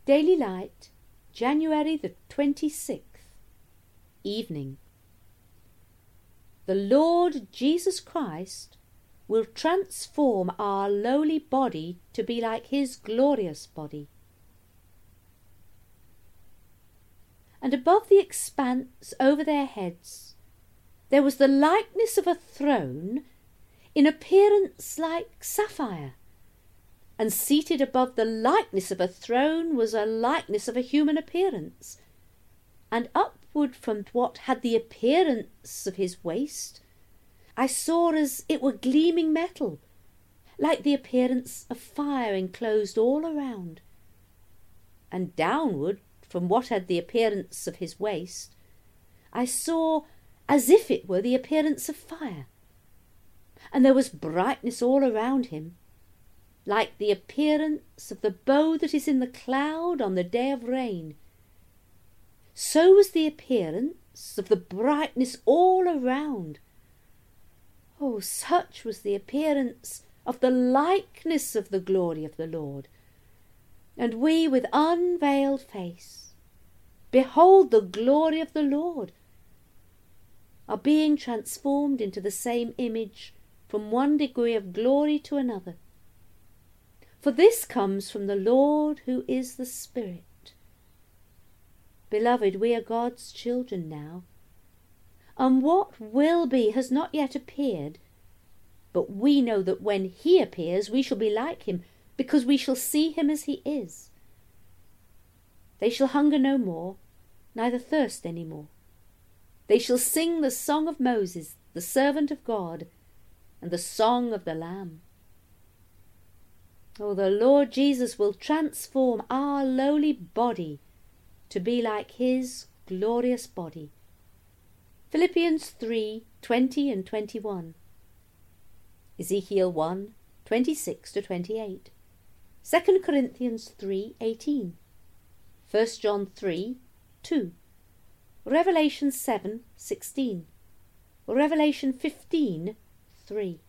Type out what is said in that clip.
Daily Light, January the 26th. Evening. The Lord Jesus Christ will transform our lowly body to be like his glorious body. And above the expanse over their heads there was the likeness of a throne, in appearance like sapphire, and seated above the likeness of a throne was a likeness of a human appearance, and upward from what had the appearance of his waist I saw as it were gleaming metal, like the appearance of fire enclosed all around, and downward from what had the appearance of his waist I saw as if it were the appearance of fire, and there was brightness all around him, like the appearance of the bow that is in the cloud on the day of rain. So was the appearance of the brightness all around. Oh, such was the appearance of the likeness of the glory of the Lord. And we, with unveiled face, behold the glory of the Lord, are being transformed into the same image from one degree of glory to another. For this comes from the Lord who is the Spirit. Beloved, we are God's children now, and what will be has not yet appeared, but we know that when he appears we shall be like him, because we shall see him as he is. They shall hunger no more, neither thirst any more. They shall sing the song of Moses, the servant of God, and the song of the Lamb. Oh, the Lord Jesus will transform our lowly body to be like his glorious body. Philippians 3:20 and 21. Ezekiel 1:26-28. 2 Corinthians 3:18. 1 John 3:2. Revelation 7:16. Revelation 15:3.